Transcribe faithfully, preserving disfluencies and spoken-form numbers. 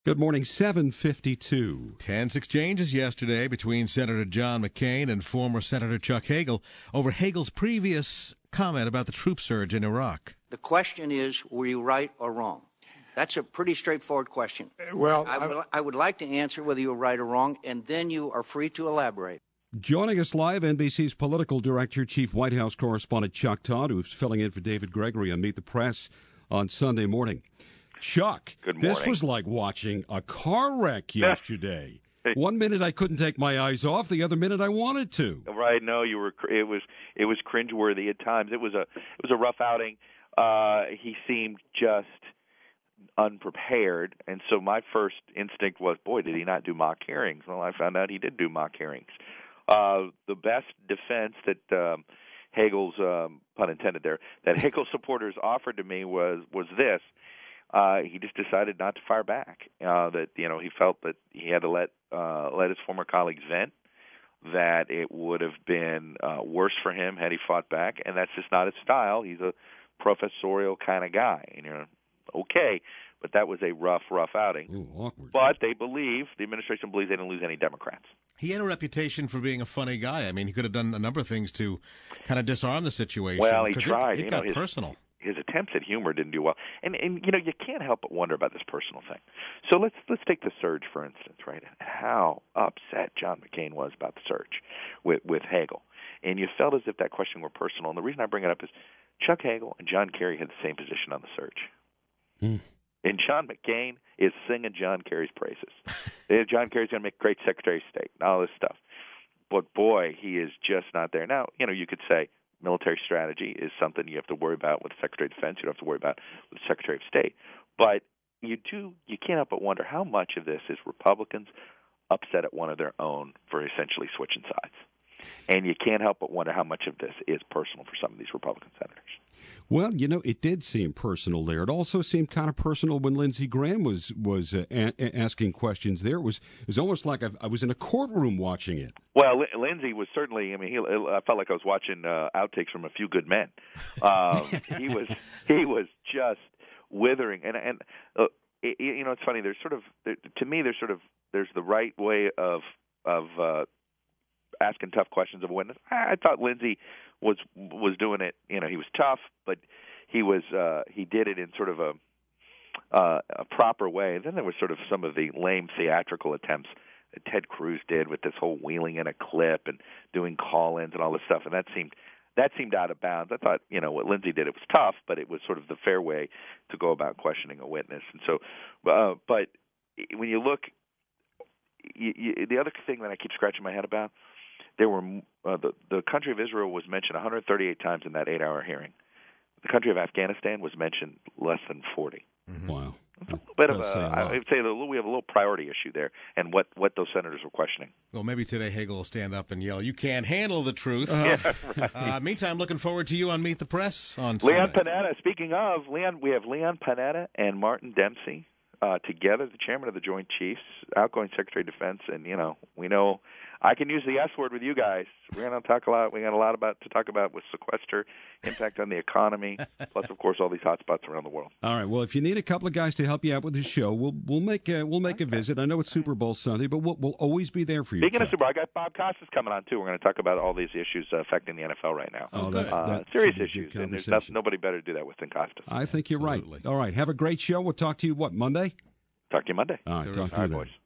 Good morning, seven fifty-two. Tense exchanges yesterday between Senator John McCain and former Senator Chuck Hagel over Hagel's previous comment about the troop surge in Iraq. The question is, were you right or wrong? That's a pretty straightforward question. Well, I would, I would like to answer whether you were right or wrong, and then you are free to elaborate. Joining us live, N B C's political director, Chief White House correspondent Chuck Todd, who's filling in for David Gregory on Meet the Press on Sunday morning. Chuck, Good morning. This was like watching a car wreck yesterday. One minute I couldn't take my eyes off, the other minute I wanted to. Right? No, you were. It was. It was cringeworthy at times. It was a. It was a rough outing. Uh, he seemed just unprepared, and so my first instinct was, boy, did he not do mock hearings? Well, I found out he did do mock hearings. Uh, the best defense that um, Hagel's, um, pun intended there, that Hagel supporters offered to me was was this. Uh, he just decided not to fire back. Uh, that you know he felt that he had to let uh, let his former colleagues vent. That it would have been uh, worse for him had he fought back, and that's just not his style. He's a professorial kind of guy, and you know, okay, but that was a rough, rough outing. Ooh, awkward. But they believe the administration believes they didn't lose any Democrats. He had a reputation for being a funny guy. I mean, he could have done a number of things to kind of disarm the situation. Well, he 'cause tried. It, it you got know, his, personal. His attempts at humor didn't do well, and and you know you can't help but wonder about this personal thing. So let's let's take the surge for instance, right? How upset John McCain was about the surge with with Hagel, and you felt as if that question were personal. And the reason I bring it up is Chuck Hagel and John Kerry had the same position on the surge, mm. and John McCain is singing John Kerry's praises. John Kerry's going to make a great Secretary of State and all this stuff, but boy, he is just not there. Now, you know, you could say military strategy is something you have to worry about with the Secretary of Defense. You don't have to worry about with the Secretary of State. But you do, you can't help but wonder how much of this is Republicans upset at one of their own for essentially switching sides. And you can't help but wonder how much of this is personal for some of these Republican senators. Well, you know, it did seem personal there. It also seemed kind of personal when Lindsey Graham was was uh, a- asking questions there. It was it was almost like I've, I was in a courtroom watching it. Well, L- Lindsey was certainly. I mean, he, I felt like I was watching uh, outtakes from A Few Good Men. Um, he was he was just withering, and and uh, it, you know, it's funny. There's sort of there, to me, there's sort of there's the right way of of uh, asking tough questions of a witness. I, I thought Lindsey was was doing it. You know, he was tough, but he was uh, he did it in sort of a uh, a proper way. And then there was sort of some of the lame theatrical attempts that Ted Cruz did with this whole wheeling in a clip and doing call-ins and all this stuff, and that seemed that seemed out of bounds. I thought, you know, what Lindsey did, it was tough, but it was sort of the fair way to go about questioning a witness. And so, uh, but when you look, you, you, the other thing that I keep scratching my head about. There were uh, the the country of Israel was mentioned one hundred thirty-eight times in that eight-hour hearing. The country of Afghanistan was mentioned less than forty. Mm-hmm. Wow, it's a little bit of a, I would say that we have a little priority issue there, and what, what those senators were questioning. Well, maybe today Hagel will stand up and yell, "You can't handle the truth." Uh, yeah, right. uh, meantime, looking forward to you on Meet the Press on Leon Sunday. Panetta. Speaking of Leon, we have Leon Panetta and Martin Dempsey uh, together, the chairman of the Joint Chiefs, outgoing Secretary of Defense, and you know we know. I can use the S word with you guys. We're going to talk a lot. We got a lot about to talk about with sequester, impact on the economy, plus, of course, all these hot spots around the world. All right. Well, if you need a couple of guys to help you out with the show, we'll we'll make a, we'll make okay. a visit. I know it's Super Bowl Sunday, but we'll we'll always be there for you. Speaking Chuck. of Super Bowl, I got Bob Costas coming on too. We're going to talk about all these issues uh, affecting the N F L right now. Oh, that, uh, that serious should be a issues, good and there's no, nobody better to do that with than Costas. I think you're Absolutely. right. All right. Have a great show. We'll talk to you what Monday. Talk to you Monday. All right. Terrific. Talk to All you right, then. boys.